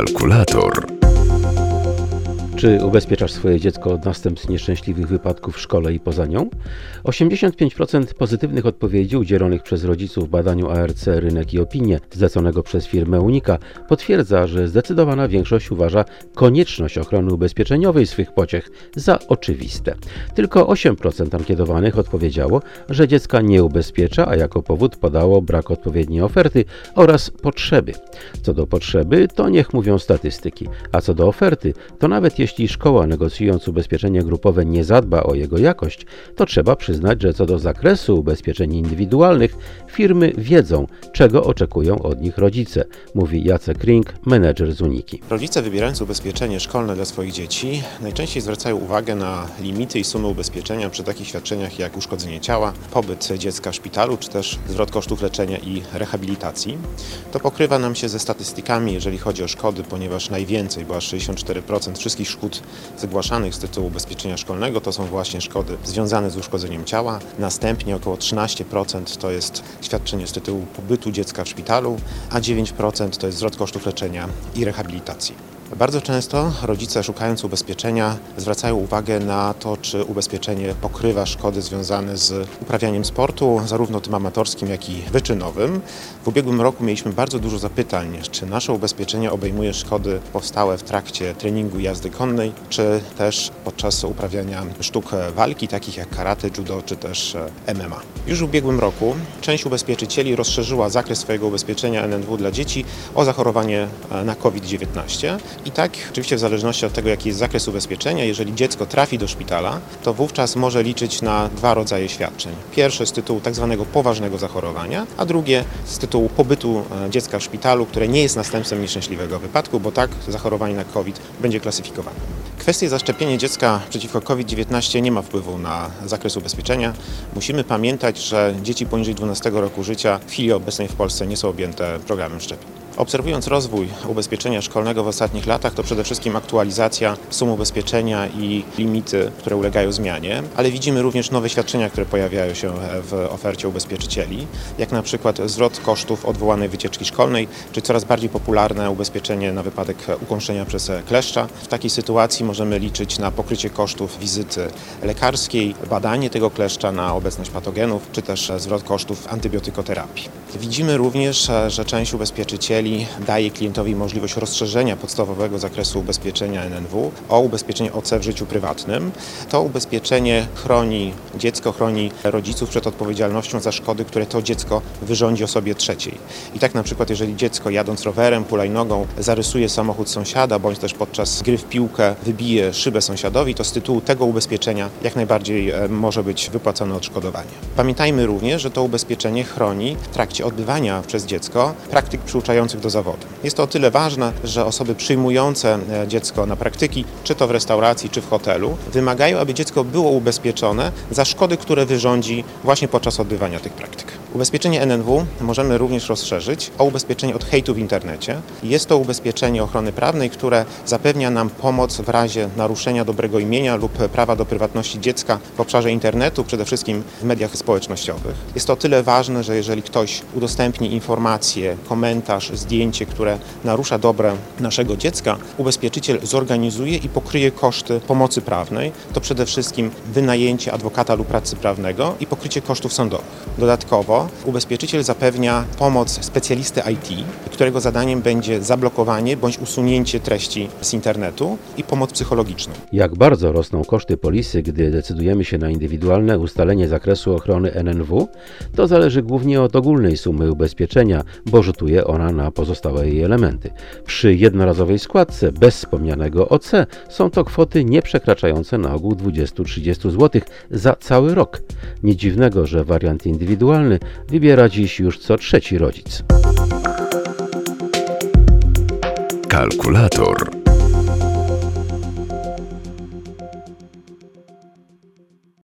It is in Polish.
Kalkulator. Czy ubezpieczasz swoje dziecko od następstw nieszczęśliwych wypadków w szkole i poza nią? 85% pozytywnych odpowiedzi udzielonych przez rodziców w badaniu ARC Rynek i Opinie zleconego przez firmę Unika potwierdza, że zdecydowana większość uważa konieczność ochrony ubezpieczeniowej swych pociech za oczywiste. Tylko 8% ankietowanych odpowiedziało, że dziecka nie ubezpiecza, a jako powód podało brak odpowiedniej oferty oraz potrzeby. Co do potrzeby, to niech mówią statystyki, a co do oferty, to nawet jeśli szkoła, negocjując ubezpieczenie grupowe, nie zadba o jego jakość, to trzeba przyznać, że co do zakresu ubezpieczeń indywidualnych, firmy wiedzą, czego oczekują od nich rodzice, mówi Jacek Ring, menedżer z Uniki. Rodzice, wybierając ubezpieczenie szkolne dla swoich dzieci, najczęściej zwracają uwagę na limity i sumy ubezpieczenia przy takich świadczeniach jak uszkodzenie ciała, pobyt dziecka w szpitalu, czy też zwrot kosztów leczenia i rehabilitacji. To pokrywa nam się ze statystykami, jeżeli chodzi o szkody, ponieważ najwięcej, bo aż 64% wszystkich szkód zgłaszanych z tytułu ubezpieczenia szkolnego to są właśnie szkody związane z uszkodzeniem ciała. Następnie około 13% to jest świadczenie z tytułu pobytu dziecka w szpitalu, a 9% to jest zwrot kosztów leczenia i rehabilitacji. Bardzo często rodzice, szukając ubezpieczenia, zwracają uwagę na to, czy ubezpieczenie pokrywa szkody związane z uprawianiem sportu, zarówno tym amatorskim, jak i wyczynowym. W ubiegłym roku mieliśmy bardzo dużo zapytań, czy nasze ubezpieczenie obejmuje szkody powstałe w trakcie treningu jazdy konnej, czy też podczas uprawiania sztuk walki, takich jak karate, judo, czy też MMA. Już w ubiegłym roku część ubezpieczycieli rozszerzyła zakres swojego ubezpieczenia NNW dla dzieci o zachorowanie na COVID-19. I tak, oczywiście w zależności od tego, jaki jest zakres ubezpieczenia, jeżeli dziecko trafi do szpitala, to wówczas może liczyć na dwa rodzaje świadczeń. Pierwsze z tytułu tak zwanego poważnego zachorowania, a drugie z tytułu pobytu dziecka w szpitalu, które nie jest następstwem nieszczęśliwego wypadku, bo tak zachorowanie na COVID będzie klasyfikowane. Kwestia zaszczepienia dziecka przeciwko COVID-19 nie ma wpływu na zakres ubezpieczenia. Musimy pamiętać, że dzieci poniżej 12 roku życia w chwili obecnej w Polsce nie są objęte programem szczepień. Obserwując rozwój ubezpieczenia szkolnego w ostatnich latach, to przede wszystkim aktualizacja sum ubezpieczenia i limity, które ulegają zmianie, ale widzimy również nowe świadczenia, które pojawiają się w ofercie ubezpieczycieli, jak na przykład zwrot kosztów odwołanej wycieczki szkolnej, czy coraz bardziej popularne ubezpieczenie na wypadek ukąszenia przez kleszcza. W takiej sytuacji możemy liczyć na pokrycie kosztów wizyty lekarskiej, badanie tego kleszcza na obecność patogenów, czy też zwrot kosztów antybiotykoterapii. Widzimy również, że część ubezpieczycieli daje klientowi możliwość rozszerzenia podstawowego zakresu ubezpieczenia NNW o ubezpieczenie OC w życiu prywatnym. To ubezpieczenie chroni dziecko, chroni rodziców przed odpowiedzialnością za szkody, które to dziecko wyrządzi osobie trzeciej. I tak na przykład, jeżeli dziecko jadąc rowerem, hulajnogą zarysuje samochód sąsiada, bądź też podczas gry w piłkę wybije szybę sąsiadowi, to z tytułu tego ubezpieczenia jak najbardziej może być wypłacone odszkodowanie. Pamiętajmy również, że to ubezpieczenie chroni w trakcie odbywania przez dziecko praktyk przyuczających do zawodu. Jest to o tyle ważne, że osoby przyjmujące dziecko na praktyki, czy to w restauracji, czy w hotelu, wymagają, aby dziecko było ubezpieczone za szkody, które wyrządzi właśnie podczas odbywania tych praktyk. Ubezpieczenie NNW możemy również rozszerzyć o ubezpieczenie od hejtu w internecie. Jest to ubezpieczenie ochrony prawnej, które zapewnia nam pomoc w razie naruszenia dobrego imienia lub prawa do prywatności dziecka w obszarze internetu, przede wszystkim w mediach społecznościowych. Jest to o tyle ważne, że jeżeli ktoś udostępni informację, komentarz, zdjęcie, które narusza dobro naszego dziecka, ubezpieczyciel zorganizuje i pokryje koszty pomocy prawnej. To przede wszystkim wynajęcie adwokata lub radcy prawnego i pokrycie kosztów sądowych. Dodatkowo ubezpieczyciel zapewnia pomoc specjalisty IT, którego zadaniem będzie zablokowanie bądź usunięcie treści z internetu i pomoc psychologiczną. Jak bardzo rosną koszty polisy, gdy decydujemy się na indywidualne ustalenie zakresu ochrony NNW, to zależy głównie od ogólnej sumy ubezpieczenia, bo rzutuje ona na pozostałe jej elementy. Przy jednorazowej składce bez wspomnianego OC są to kwoty nie przekraczające na ogół 20-30 zł za cały rok. Nic dziwnego, że wariant indywidualny wybiera dziś już co trzeci rodzic. Kalkulator.